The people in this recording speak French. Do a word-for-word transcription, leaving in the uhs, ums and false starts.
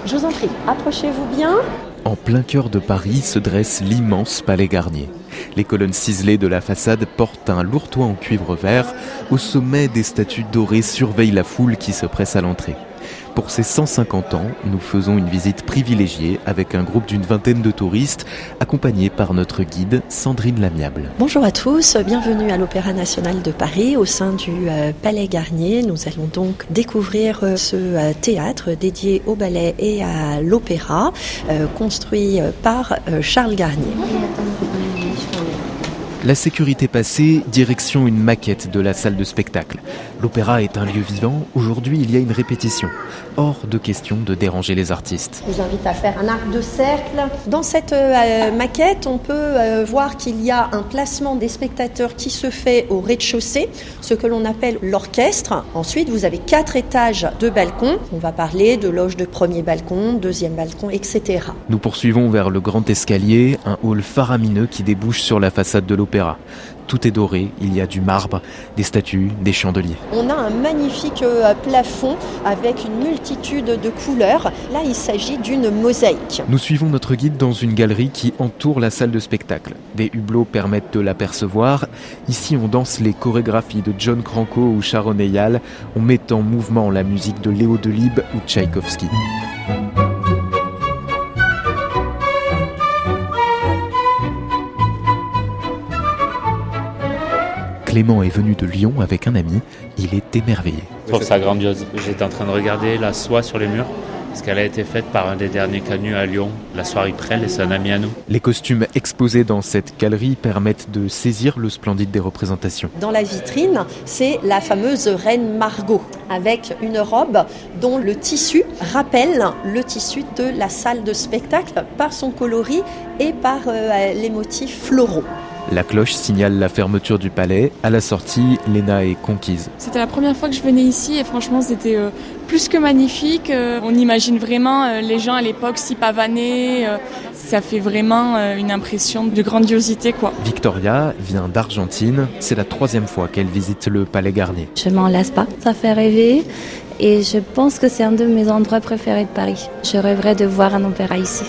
Je vous en prie, approchez-vous bien. En plein cœur de Paris se dresse l'immense Palais Garnier. Les colonnes ciselées de la façade portent un lourd toit en cuivre vert. Au sommet, des statues dorées surveillent la foule qui se presse à l'entrée. Pour ces cent cinquante ans, nous faisons une visite privilégiée avec un groupe d'une vingtaine de touristes, accompagnés par notre guide Sandrine Lamiable. Bonjour à tous, bienvenue à l'Opéra National de Paris, au sein du euh, Palais Garnier. Nous allons donc découvrir euh, ce euh, théâtre dédié au ballet et à l'opéra, euh, construit euh, par euh, Charles Garnier. La sécurité passée, direction une maquette de la salle de spectacle. L'opéra est un lieu vivant, aujourd'hui il y a une répétition. Hors de question de déranger les artistes. Je vous invite à faire un arc de cercle. Dans cette euh, maquette, on peut euh, voir qu'il y a un placement des spectateurs qui se fait au rez-de-chaussée, ce que l'on appelle l'orchestre. Ensuite, vous avez quatre étages de balcons. On va parler de loge de premier balcon, deuxième balcon, et cetera. Nous poursuivons vers le grand escalier, un hall faramineux qui débouche sur la façade de l'opéra. Tout est doré, il y a du marbre, des statues, des chandeliers. On a un magnifique euh, plafond avec une multitude de couleurs. Là, il s'agit d'une mosaïque. Nous suivons notre guide dans une galerie qui entoure la salle de spectacle. Des hublots permettent de l'apercevoir. Ici, on danse les chorégraphies de John Cranko ou Sharon Eyal. On met en mouvement la musique de Léo Delibes ou Tchaïkovski. Clément est venu de Lyon avec un ami, il est émerveillé. Je trouve ça grandiose. J'étais en train de regarder la soie sur les murs, parce qu'elle a été faite par un des derniers canuts à Lyon, la soie Prel, et c'est un ami à nous. Les costumes exposés dans cette galerie permettent de saisir le splendide des représentations. Dans la vitrine, c'est la fameuse reine Margot, avec une robe dont le tissu rappelle le tissu de la salle de spectacle par son coloris et par euh, les motifs floraux. La cloche signale la fermeture du palais. À la sortie, Léna est conquise. C'était la première fois que je venais ici et franchement c'était euh, plus que magnifique. Euh, on imagine vraiment euh, les gens à l'époque s'y pavanaient. Euh, ça fait vraiment euh, une impression de grandiosité, quoi. Victoria vient d'Argentine. C'est la troisième fois qu'elle visite le Palais Garnier. Je m'en lasse pas. Ça fait rêver et je pense que c'est un de mes endroits préférés de Paris. Je rêverais de voir un opéra ici.